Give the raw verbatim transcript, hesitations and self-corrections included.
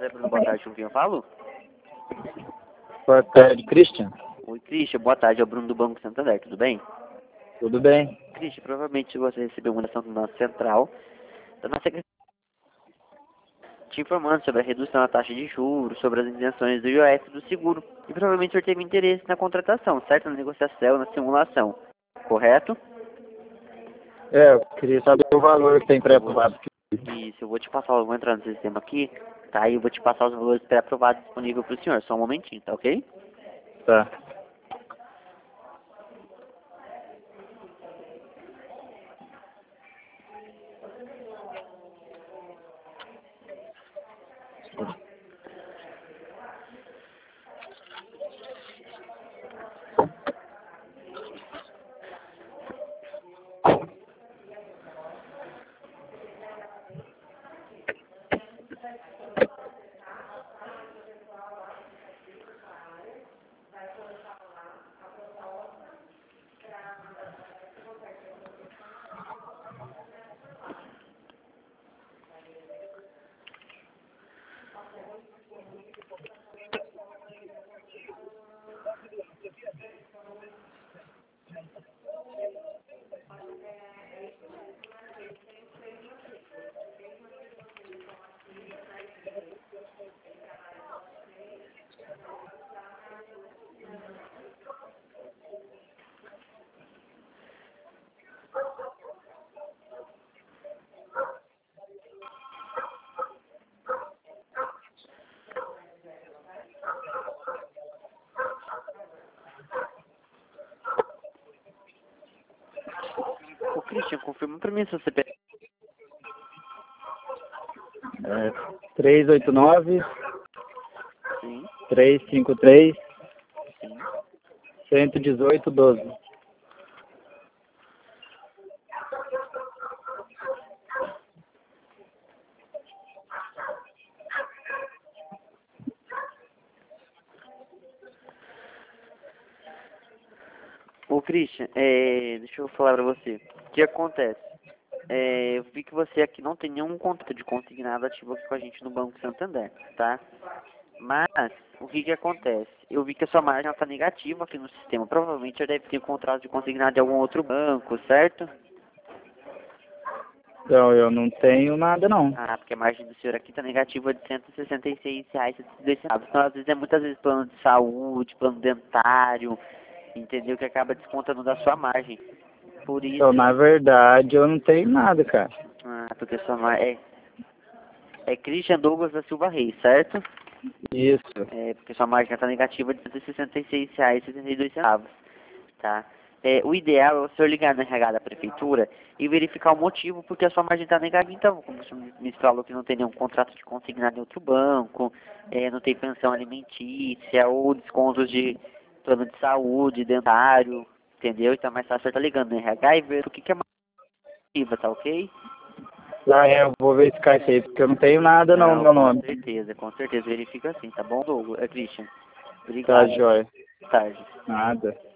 Santander, Bruno, boa tarde, com quem eu falo? Boa tarde, Christian. Oi, Christian, boa tarde, é o Bruno do Banco Santander, tudo bem? Tudo bem? Christian, provavelmente você recebeu uma ligação do nosso central, da nossa secretaria, te informando sobre a redução da taxa de juros, sobre as isenções do I O F do seguro, e provavelmente o senhor teve interesse na contratação, certo? Na negociação, na simulação, correto? É, eu queria saber o valor que tem pré-aprovado. Isso, eu vou te passar, eu vou entrar no sistema aqui, tá? E eu vou te passar os valores pré-aprovados disponíveis para o senhor, só um momentinho, tá ok? Tá. Ô, Christian, confirma para mim se você... É, três oito nove, Sim, três cinco três, sim. um um oito, doze. Ô, Christian, é, deixa eu falar pra você. O que acontece? É, eu vi que você aqui não tem nenhum contrato de consignado ativo aqui com a gente no Banco Santander, tá? Mas, o que que acontece? Eu vi que a sua margem está negativa aqui no sistema. Provavelmente já deve ter um contrato de consignado de algum outro banco, certo? Então, eu não tenho nada, não. Ah, porque a margem do senhor aqui está negativa de cento e sessenta e seis reais e setenta e dois centavos. Então, às vezes, é muitas vezes plano de saúde, plano dentário, entendeu? Que acaba descontando da sua margem. Por isso... Então, na verdade, eu não tenho nada, cara. Ah, porque sua margem... É, é Christian Douglas da Silva Reis, certo? Isso. É, porque sua margem está negativa de cento e sessenta e seis reais e setenta e dois centavos, tá? É, o ideal é o senhor ligar no R H da prefeitura e verificar o motivo porque a sua margem está negativa. Então, como o senhor me falou que não tem nenhum contrato de consignado em outro banco, é, não tem pensão alimentícia ou descontos de plano de saúde, dentário, entendeu? Então é mais fácil estar ligando no R H e ver o que, que é mais negativa, tá ok? Ah, é, eu vou verificar isso aí, porque eu não tenho nada, não, no meu Com nome. certeza, com certeza, verifica assim, tá bom, Douglas? É, Christian. Tá, Obrigado. jóia. Boa tarde. Nada.